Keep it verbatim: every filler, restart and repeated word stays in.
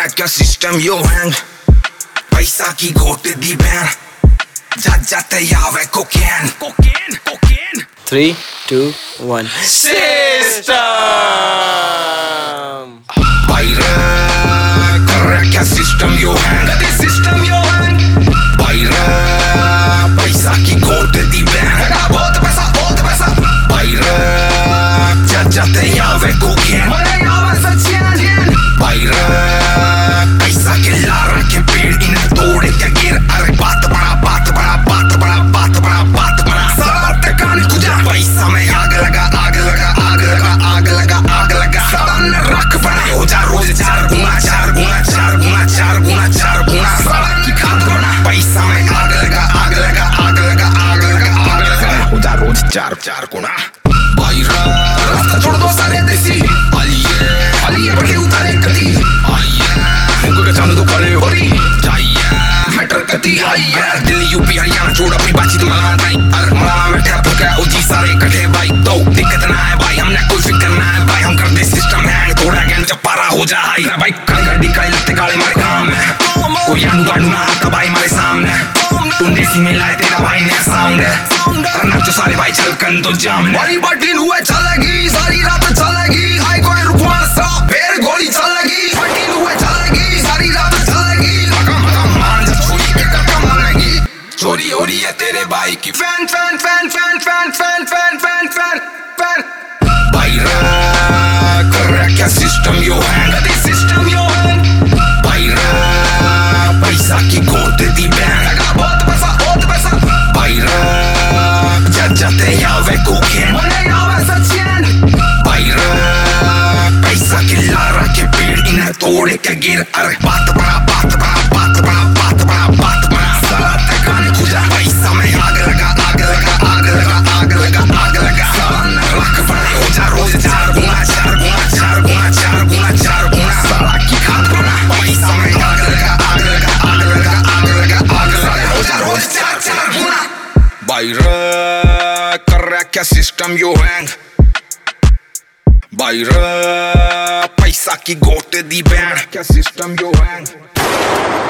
क्या सिस्टम यो हैंग पैसा की घोट दी बैन जा जाते यावे cocaine cocaine cocaine three two one system बाइरे कर क्या सिस्टम यो हैंग दी सिस्टम यो हैंग बाइरे पैसा की घोट दी बैन बहुत पैसा बहुत पैसा बाइरे जा जाते यावे कोकेन बाइरे पैसा के लारा के पेड़ इन्हें तोड़े क्या गिर अरे बात बड़ा बात बड़ा बात बड़ा बात बड़ा बात बड़ा सब टकाने कुजा पैसा में आग लगा आग लगा आग लगा आग लगा आग लगा सामने रख बना हो जा रोज चार गुना चार गुना चार गुना चार गुना चार गुना सड़क की खाद बना पैसा में आग लगा आग लगा आग लगा आग लगा आग लगा हो जा रोज चार चार गुना बाइरा रास्ता छोड़ दो सारे देसी आइए आइए बढ़े उतारे कदी आइए उनको चांद तो खड़े हो रही जाइए मैटर कदी आइए दिल्ली यूपी हरियाणा छोड़ अपनी बातचीत मना नहीं अरे मना में ठहर फुका उजी सारे इकट्ठे भाई तो दिक्कत ना है भाई हमने कोई फिक्र ना है भाई हम कर दे सिस्टम है थोड़ा गैंग जब पारा हो जाए भाई कल गड्डी कल लगते गाले मारे काम है कोई आंडू गांडू ना आता भाई मारे सामने टुंडे सी में लाए तेरा भाई ने साउंड है रनर जो सारे भाई चल कन तो जाम बड़ी बटिन हुए चलेगी सारी रात चलेगी हाई कोई रुपया सा फिर गोली चलेगी बटिन हुए चलेगी सारी रात चलेगी लगा मगा मान जा चोरी के करता मानेगी चोरी हो रही है तेरे भाई की fan fan fan fan fan fan fan fan fan fan बाइरा कर क्या सिस्टम यो हैंग दी सिस्टम यो हैंग बाइरा पैसा की घोट दी बैन बहुत पैसा बहुत पैसा बाइरा जा जाते यावे कोकेन मने यावे सचिन बाइरा पैसा के लारा के पेड़ इन्हें तोड़े क्या गिर अरे बात बड़ा बात बड़ा बात बड़ा बात बड़ा बात बड़ा साला टकाने खुजा पैसा में आग लगा आग लगा आग लगा आग लगा आग लगा सामने रख बना हो जा रोज चार गुना चार गुना चार गुना चार गुना चार गुना साला की खाद बना पैसा में आग लगा आग लगा आग लगा आग लगा आग लगा हो जा रोज चार चार गुना बाइरा कर रहा क्या सिस्टम यो हैंग बाइरा पैसा की घोट दी बैन क्या सिस्टम यो हैंग